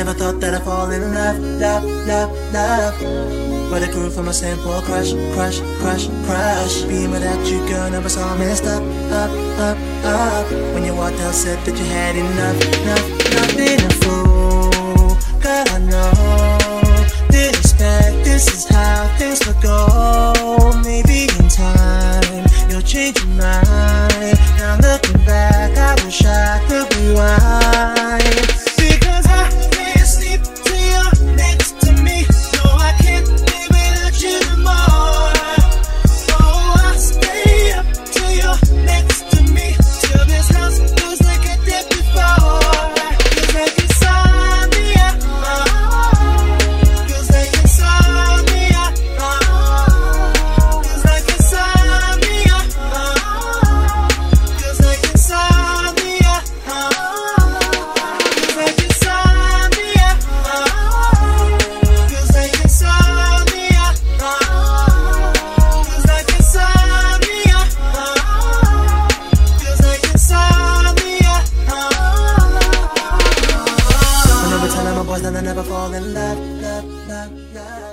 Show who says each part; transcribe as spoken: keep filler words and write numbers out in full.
Speaker 1: never thought that I'd fall in love, love, love, love. But it grew from a simple crush, crush, crush, crush. Being without you, girl, never saw messed up, up, up, up. When you walked out, said that you had enough, enough, not being a fool. Girl, I know, didn't expect this is how things would go. Maybe in time, you'll change your mind. Now looking back, I wish I could rewind. Because I can't sleep till you're next to me. No, I can't live without you no more. Oh, I'll stay up till you're next to me, till this house feels like it did before. Feels like insomnia, oh. Feels like insomnia, oh. Feels like insomnia, oh. Feels like insomnia, oh. Feels like insomnia, oh. Feels like insomnia, oh. Feels like insomnia, oh. Feels like insomnia, oh. Whenever telling my boys that I never fall in love, love, love, love.